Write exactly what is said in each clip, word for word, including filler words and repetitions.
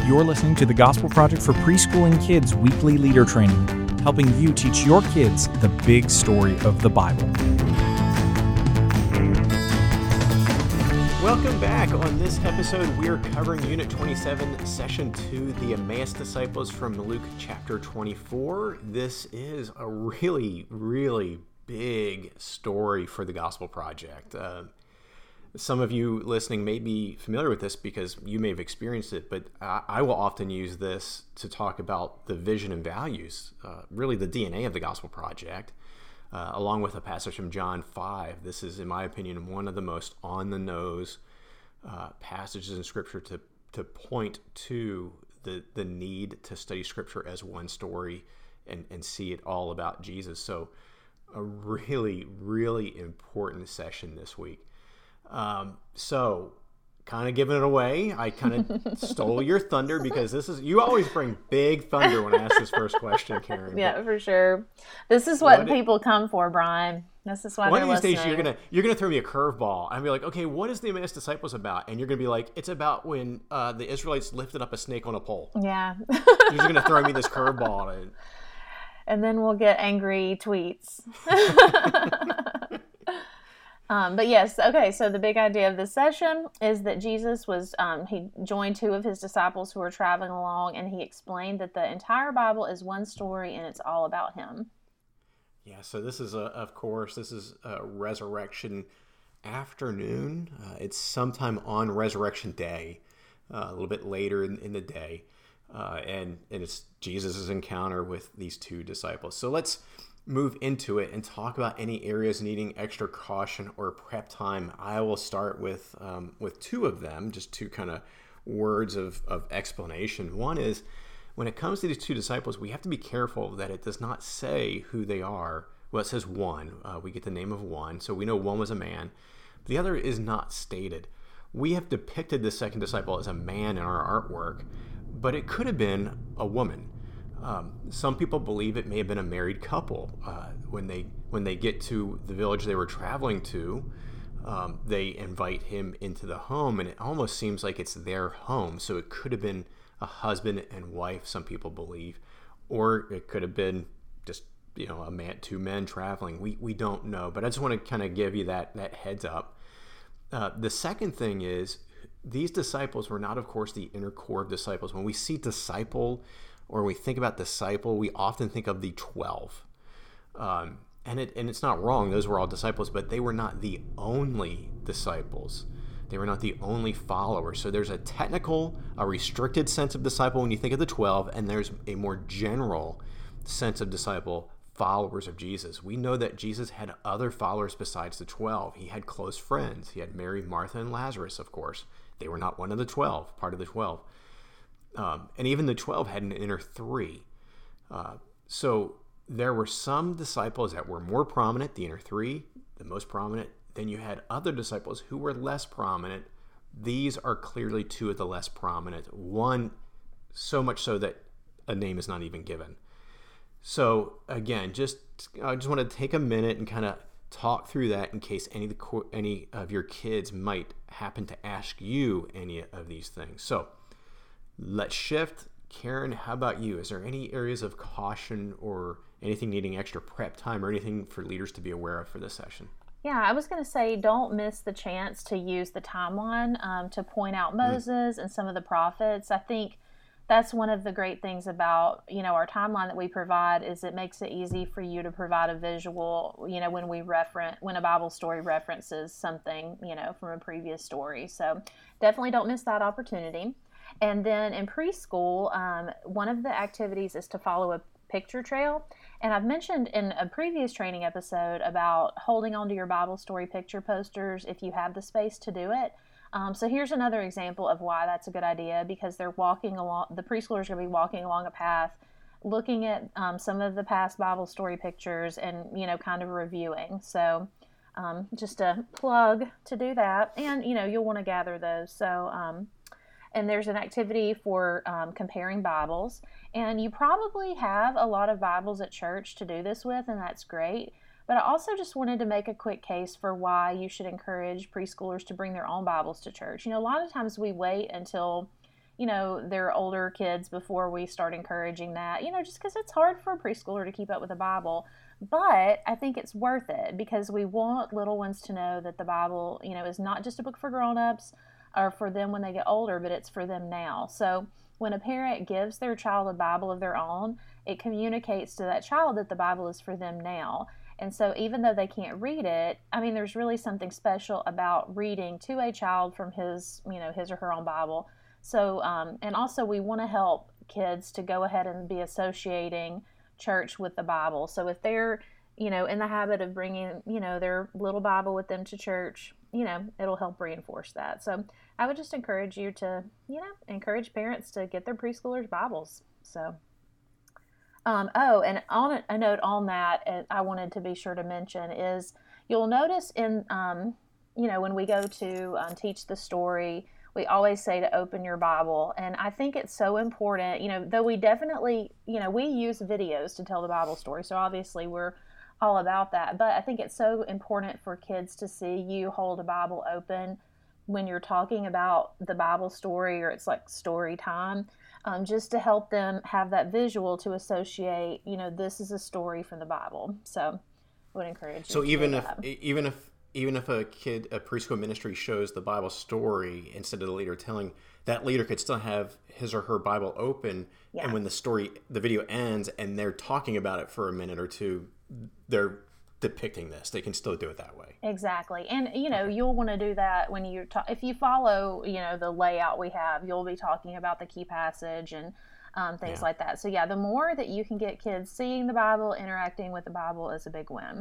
You're listening to the Gospel Project for Preschool and Kids weekly leader training, helping you teach your kids the big story of the Bible. Welcome back. On this episode, we're covering Unit twenty-seven, Session two, the Emmaus Disciples from Luke chapter twenty-four. This is a really, really big story for the Gospel Project. Uh, some of you listening may be familiar with this because you may have experienced it, but I, I will often use this to talk about the vision and values, uh, really the D N A of the Gospel Project. Uh, along with a passage from John five. This is, in my opinion, one of the most on-the-nose uh, passages in Scripture to to point to the the need to study Scripture as one story and, and see it all about Jesus. So a really, really important session this week. Um, so kind of giving it away, I kind of stole your thunder because this is, you always bring big thunder when I ask this first question, Karen. Yeah, but for sure. This is what, what people it, come for, Brian. This is why one they're of these listening. days you're gonna you're gonna throw me a curveball. I'm gonna be like, okay, what is the Emmaus Disciples about? And you're gonna be like, it's about when uh, the Israelites lifted up a snake on a pole. Yeah. You're just gonna throw me this curveball, and and then we'll get angry tweets. Um, but yes, okay, so the big idea of this session is that Jesus was, um, he joined two of his disciples who were traveling along, and he explained that the entire Bible is one story and it's all about him. Yeah, so this is, a, of course, this is a resurrection afternoon. Uh, it's sometime on Resurrection Day, uh, a little bit later in, in the day, uh, and, and it's Jesus' encounter with these two disciples. So let's move into it and talk about any areas needing extra caution or prep time. I will start with um, with two of them, just two kind of words of, of explanation. One is, when it comes to these two disciples, we have to be careful that it does not say who they are. Well, it says one. Uh, we get the name of one, so we know one was a man. The other is not stated. We have depicted the second disciple as a man in our artwork, but it could have been a woman. Um, some people believe it may have been a married couple. Uh, when they when they get to the village they were traveling to, um, they invite him into the home, and it almost seems like it's their home. So it could have been a husband and wife, some people believe, or it could have been just, you know, a man, two men traveling. We we don't know, but I just want to kind of give you that that heads up. Uh, the second thing is, these disciples were not, of course, the inner core of disciples. When we see disciple, or when we think about disciple, we often think of the twelve. Um, and it and it's not wrong, those were all disciples, but they were not the only disciples. They were not the only followers. So there's a technical, a restricted sense of disciple when you think of the twelve, and there's a more general sense of disciple, followers of Jesus. We know that Jesus had other followers besides the twelve. He had close friends. He had Mary, Martha, and Lazarus, of course. They were not one of the twelve, part of the twelve. Um, and even the twelve had an inner three. Uh, so there were some disciples that were more prominent, the inner three, the most prominent. Then you had other disciples who were less prominent. These are clearly two of the less prominent. One, so much so that a name is not even given. So again, just I just want to take a minute and kind of talk through that in case any of the any of your kids might happen to ask you any of these things. So let's shift. Karen, how about you? Is there any areas of caution or anything needing extra prep time or anything for leaders to be aware of for this session? Yeah, I was going to say, don't miss the chance to use the timeline um, to point out Moses mm. and some of the prophets. I think that's one of the great things about, you know, our timeline that we provide is it makes it easy for you to provide a visual, you know, when we reference, when a Bible story references something, you know, from a previous story. So definitely don't miss that opportunity. And then in preschool, um, one of the activities is to follow a picture trail. And I've mentioned in a previous training episode about holding onto your Bible story picture posters if you have the space to do it. Um, so here's another example of why that's a good idea, because they're walking along, the preschoolers are going to be walking along a path, looking at um, some of the past Bible story pictures and, you know, kind of reviewing. So um, just a plug to do that. And, you know, you'll want to gather those. So, um, and there's an activity for um, comparing Bibles. And you probably have a lot of Bibles at church to do this with, and that's great. But I also just wanted to make a quick case for why you should encourage preschoolers to bring their own Bibles to church. You know, a lot of times we wait until, you know, their older kids before we start encouraging that, you know, just because it's hard for a preschooler to keep up with the Bible. But I think it's worth it because we want little ones to know that the Bible, you know, is not just a book for grown-ups or for them when they get older, but it's for them now. So when a parent gives their child a Bible of their own, it communicates to that child that the Bible is for them now. And so even though they can't read it, I mean, there's really something special about reading to a child from his, you know, his or her own Bible. So, um, and also we want to help kids to go ahead and be associating church with the Bible. So if they're, you know, in the habit of bringing, you know, their little Bible with them to church, you know, it'll help reinforce that. So I would just encourage you to, you know, encourage parents to get their preschoolers Bibles. So, um, oh, and on a note on that, I wanted to be sure to mention is you'll notice in, um, you know, when we go to um, teach the story, we always say to open your Bible. And I think it's so important, you know, though we definitely, you know, we use videos to tell the Bible story. So obviously we're all about that. But I think it's so important for kids to see you hold a Bible open when you're talking about the Bible story or it's like story time, um, just to help them have that visual to associate, you know, this is a story from the Bible. So I would encourage you so to even do if that. even if even if a kid, a preschool ministry shows the Bible story instead of the leader telling, that leader could still have his or her Bible open. Yeah. And when the story, the video ends and they're talking about it for a minute or two, they're depicting this. They can still do it that way. Exactly. And, you know, you'll want to do that when you're, ta- if you follow, you know, the layout we have, you'll be talking about the key passage and um, things Yeah. like that. So, yeah, the more that you can get kids seeing the Bible, interacting with the Bible is a big win.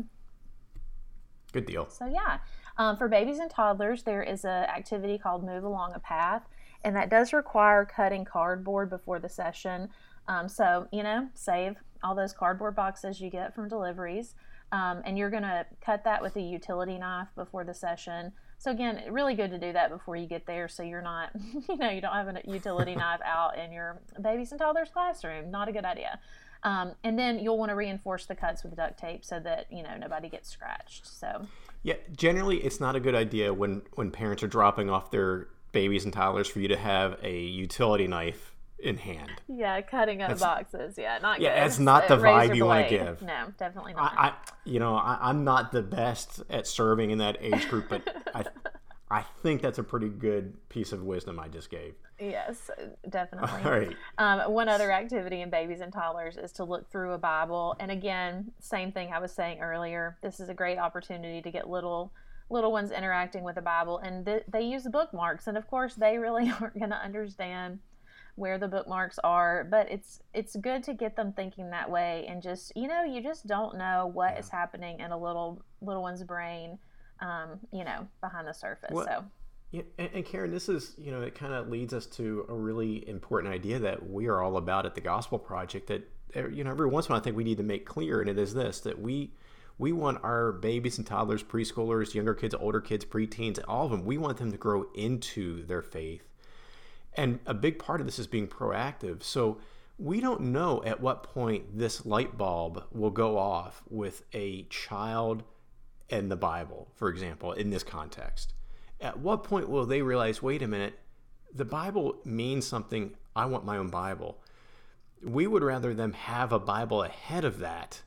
Good deal. So, yeah, um, for babies and toddlers, there is an activity called Move Along a Path, and that does require cutting cardboard before the session. Um, so, you know, save all those cardboard boxes you get from deliveries, um, and you're going to cut that with a utility knife before the session. So, again, really good to do that before you get there so you're not, you know, you don't have a utility knife out in your babies and toddlers classroom. Not a good idea. Um, and then you'll want to reinforce the cuts with duct tape so that, you know, nobody gets scratched. So, Yeah, generally it's not a good idea when, when parents are dropping off their babies and toddlers for you to have a utility knife in hand. yeah, cutting up That's- boxes. Yeah, not Yeah, good. that's not the A razor vibe you want to blade. give. No, definitely not. I, I you know, I, I'm not the best at serving in that age group, but I, I think that's a pretty good piece of wisdom I just gave. Yes, definitely. All right. Um, one other activity in babies and toddlers is to look through a Bible. And again, same thing I was saying earlier. This is a great opportunity to get little little ones interacting with the Bible. And th- they use bookmarks. And of course, they really aren't going to understand where the bookmarks are. But it's it's good to get them thinking that way. And just, you know, you just don't know what Yeah. is happening in a little little one's brain, um, you know, behind the surface. Well, so. Yeah, and, and Karen, this is, you know, it kind of leads us to a really important idea that we are all about at the Gospel Project that, you know, every once in a while I think we need to make clear, and it is this, that we we want our babies and toddlers, preschoolers, younger kids, older kids, preteens, all of them, we want them to grow into their faith. And a big part of this is being proactive. So we don't know at what point this light bulb will go off with a child and the Bible, for example, in this context. At what point will they realize, wait a minute, the Bible means something. I want my own Bible. We would rather them have a Bible ahead of that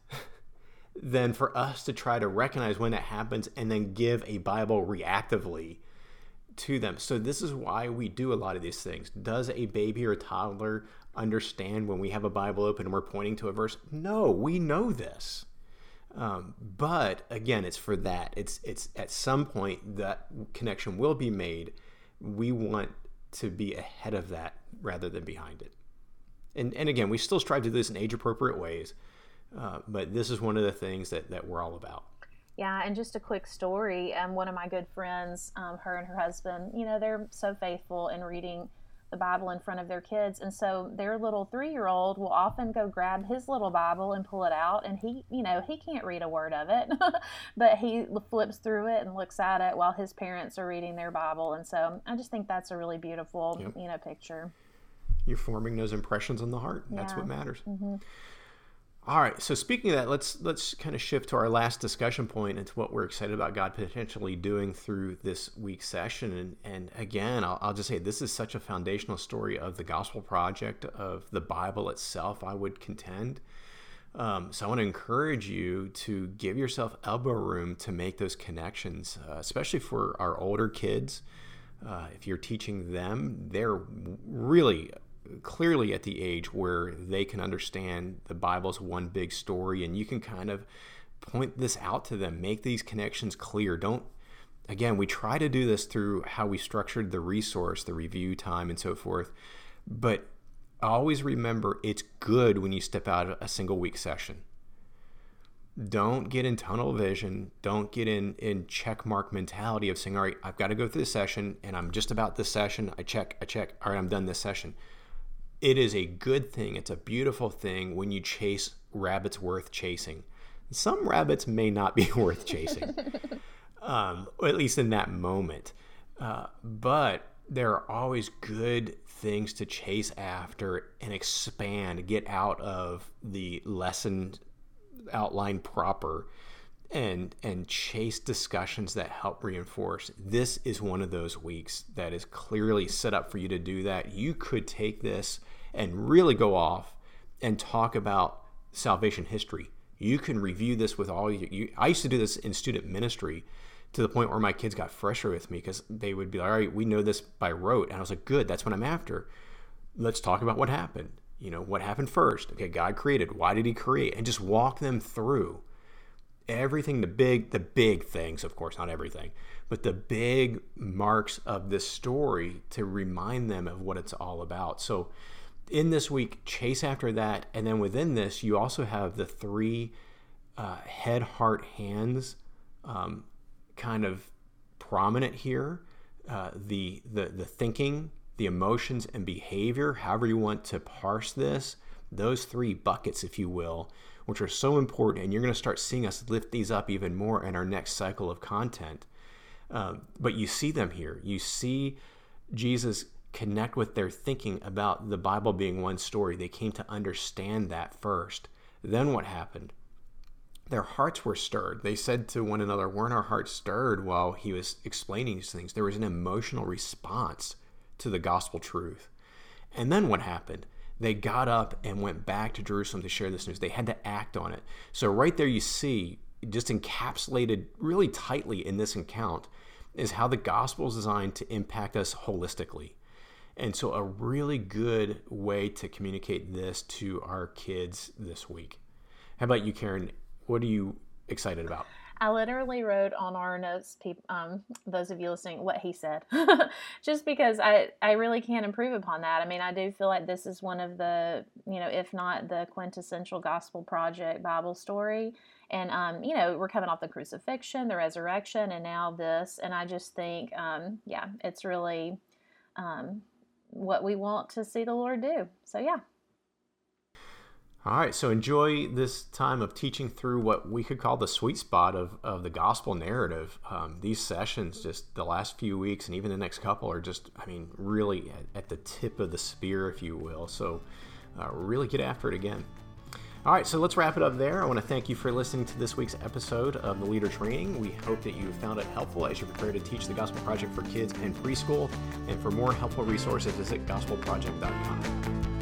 than for us to try to recognize when it happens and then give a Bible reactively to them. So this is why we do a lot of these things. Does a baby or a toddler understand when we have a Bible open and we're pointing to a verse? No, we know this. Um, but again, it's for that. It's it's at some point that connection will be made. We want to be ahead of that rather than behind it. And and again, we still strive to do this in age-appropriate ways. Uh, but this is one of the things that, that we're all about. Yeah, and just a quick story. Um, one of my good friends, um, her and her husband, you know, they're so faithful in reading the Bible in front of their kids. And so their little three-year-old will often go grab his little Bible and pull it out. And he, you know, he can't read a word of it, but he flips through it and looks at it while his parents are reading their Bible. And so I just think that's a really beautiful, Yep. you know, picture. You're forming those impressions on the heart. That's Yeah. what matters. Mm-hmm. All right, so speaking of that, let's let's kind of shift to our last discussion point and to what we're excited about God potentially doing through this week's session. And, and again, I'll, I'll just say this is such a foundational story of the Gospel Project, of the Bible itself, I would contend. Um, so I want to encourage you to give yourself elbow room to make those connections, uh, especially for our older kids. Uh, if you're teaching them, they're really clearly at the age where they can understand the Bible's one big story, and you can kind of point this out to them, make these connections clear. Don't, again, we try to do this through how we structured the resource, the review time, and so forth, but always remember it's good when you step out of a single week session. Don't get in tunnel vision. Don't get in, in check mark mentality of saying, all right, I've got to go through this session, and I'm just about this session. I check, I check, all right, I'm done this session. It is a good thing. It's a beautiful thing when you chase rabbits worth chasing. Some rabbits may not be worth chasing, um, or at least in that moment. Uh, but there are always good things to chase after and expand, get out of the lesson outline proper, and and chase discussions that help reinforce. This is one of those weeks that is clearly set up for you to do that. You could take this and really go off and talk about salvation history. You can review this with all you, you I used to do this in student ministry to the point where my kids got frustrated with me because they would be like, all right, we know this by rote. And I was like, good, that's what I'm after. Let's talk about what happened. You know, what happened first? Okay, God created. Why did he create? And just walk them through everything, the big, the big things, of course, not everything, but the big marks of this story to remind them of what it's all about. So in this week, chase after that. And then within this, you also have the three uh, head, heart, hands um, kind of prominent here. Uh, the, the, the thinking, the emotions and behavior, however you want to parse this, those three buckets, if you will, which are so important, and you're going to start seeing us lift these up even more in our next cycle of content. Um, but you see them here. You see Jesus connect with their thinking about the Bible being one story. They came to understand that first. Then what happened? Their hearts were stirred. They said to one another, weren't our hearts stirred while he was explaining these things? There was an emotional response to the gospel truth. And then what happened? They got up and went back to Jerusalem to share this news. They had to act on it. So right there you see, just encapsulated really tightly in this account, is how the gospel is designed to impact us holistically. And so a really good way to communicate this to our kids this week. How about you, Karen? What are you excited about? I literally wrote on our notes, people, um, those of you listening, what he said, just because I, I really can't improve upon that. I mean, I do feel like this is one of the, you know, if not the quintessential Gospel Project Bible story. And, um, you know, we're coming off the crucifixion, the resurrection, and now this. And I just think, um, yeah, it's really um, what we want to see the Lord do. So, yeah. All right, so enjoy this time of teaching through what we could call the sweet spot of, of the gospel narrative. Um, these sessions, just the last few weeks and even the next couple, are just, I mean, really at, at the tip of the spear, if you will. So uh, really get after it again. All right, so let's wrap it up there. I want to thank you for listening to this week's episode of the Leader Training. We hope that you found it helpful as you prepare to teach the Gospel Project for kids and preschool. And for more helpful resources, visit gospel project dot com.